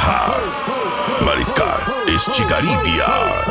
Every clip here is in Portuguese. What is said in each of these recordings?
Terra, Mariscar, Estigaribia.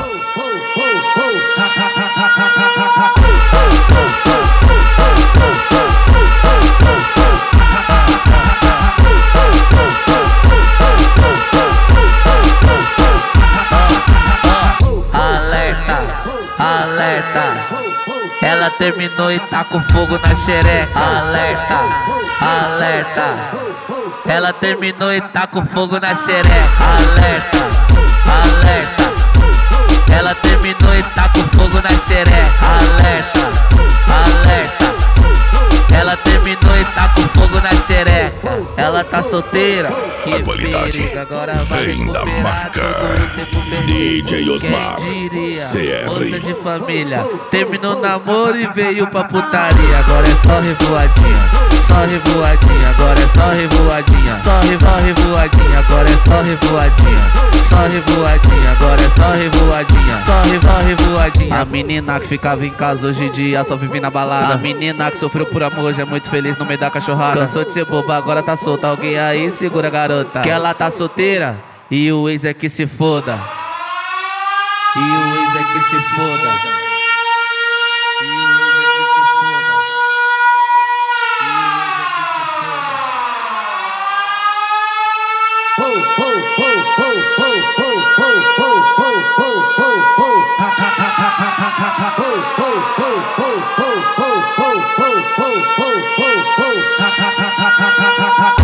Alerta, ela terminou e tá com fogo na xereca. Alerta, alerta, ela terminou e tá com fogo na xereca. Alerta, alerta, ela terminou e tá com fogo na xereca. Alerta, alerta, ela terminou e tá com fogo na xereca. Ela tá solteira, que A qualidade periga, agora vai vem da recuperar marca todo o tempo perdido. DJ Osmar, Quem diria, CR. moça de família, terminou o namoro e veio pra putaria. Agora é só revoadinha, só revoadinha, agora é só revoadinha. Só revoadinha, agora é só revoadinha. Só revoadinha, agora é só revoadinha. Só revoadinha. A menina que ficava em casa hoje em dia só vive na balada. A menina que sofreu por amor hoje é muito feliz no meio da cachorrada. Cansou de ser boba, agora tá solta. Alguém aí segura a garota, que ela tá solteira e o ex é que se foda. E o ex é que se foda. E o ex é que se foda. E o ex é que se foda. Ho, ho, ho, ho, ho, ho, ho, ho, ho, ho, ho, ho. Ha ha ha ha ha ha ha ha. Ho, ho, ho, ho, ho, ho, ho, ho, ho, ho, ho, ho. Ha ha ha ha ha ha ha.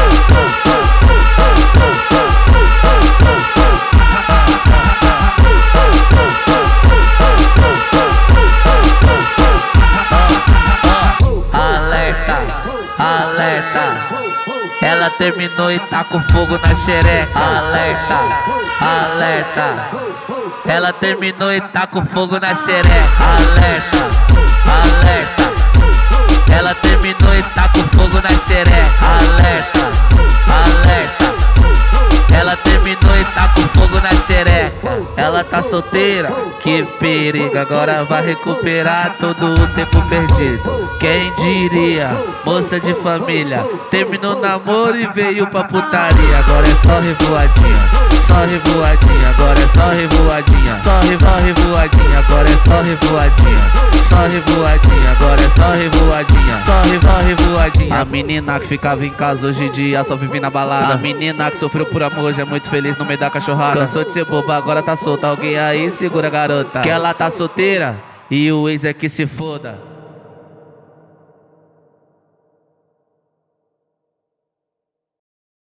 Alerta, ela terminou e tá com fogo na xereca. Alerta, alerta, ela terminou e tá com fogo na xereca. Alerta, alerta, ela terminou e tá com fogo na xereca. Alerta, alerta, ela terminou e tá com fogo na xereca. Ela tá solteira, que perigo, agora vai recuperar todo o tempo perdido. Quem diria, moça de família, terminou o namoro e veio pra putaria. Agora é só revoadinha, só revoadinha, agora é só revoadinha. Só revoadinha, agora é só revoadinha. Só revoadinha, agora é só revoadinha. Só revoadinha. A menina que ficava em casa hoje em dia só vive na balada. A menina que sofreu por amor hoje é muito feliz no meio da cachorrada. Cansou de ser boba, agora tá solta. Alguém aí segura a garota, que ela tá solteira e o ex é que se foda.